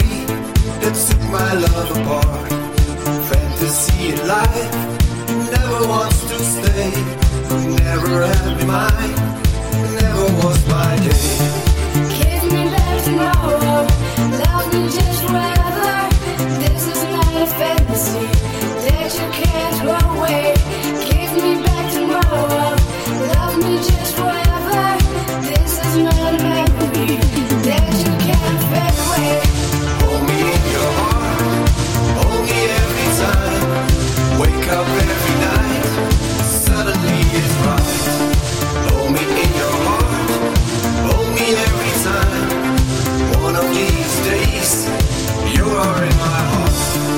fate that took my love apart. Fantasy in life never wants to stay. Never had me mine, never was my day. Kiss me back tomorrow, love me just forever. This is not a fantasy that you can't throw away. Kiss me back tomorrow, love me just forever. This is not a memory that you can't fade away. Hold me in your heart, hold me every time. Wake up every night, suddenly it's right. Hold me in your heart, hold me every time. One of these days, you are in my heart.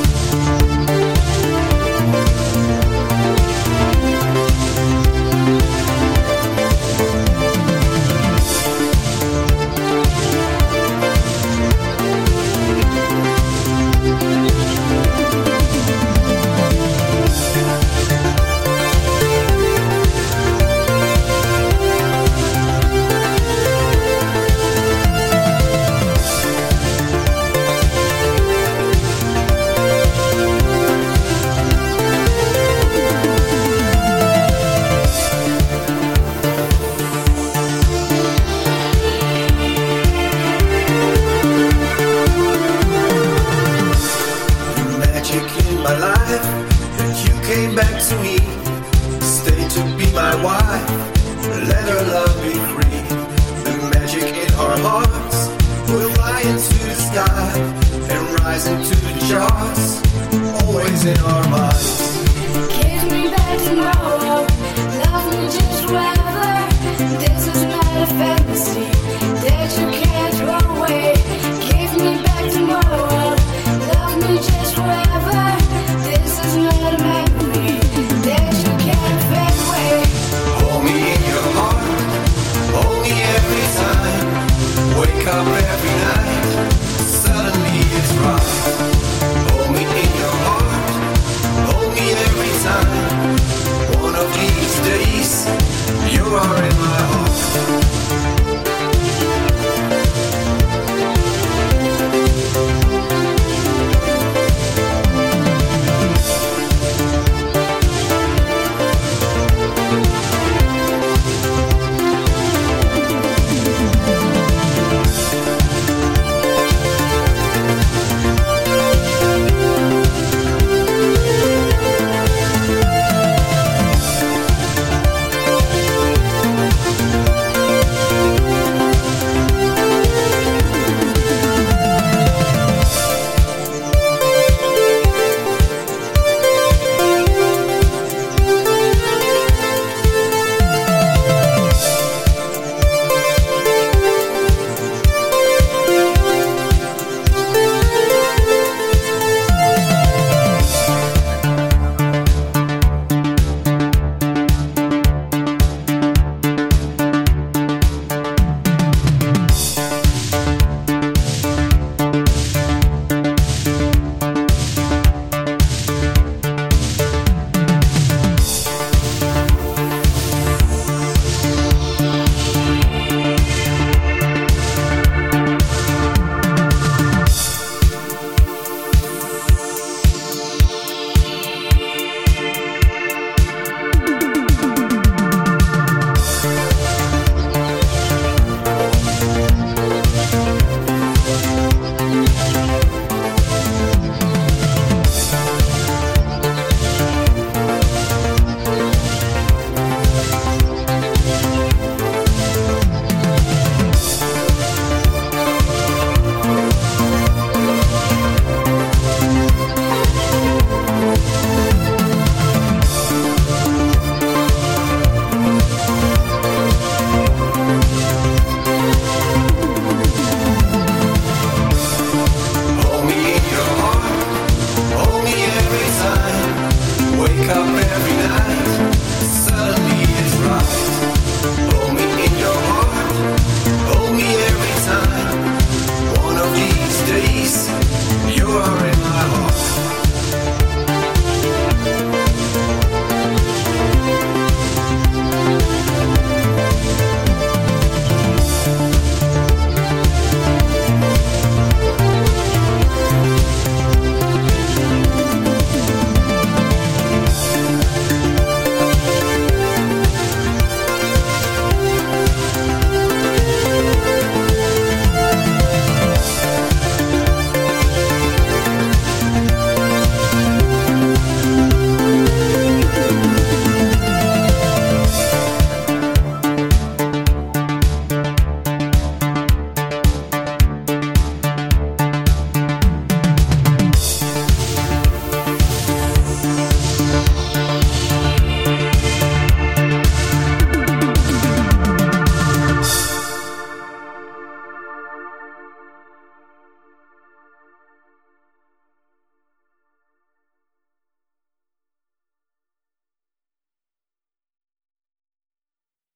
My life, and you came back to me. Stay to be my wife, let our love be free. The magic in our hearts will fly into the sky and rise into the charts, always in our minds.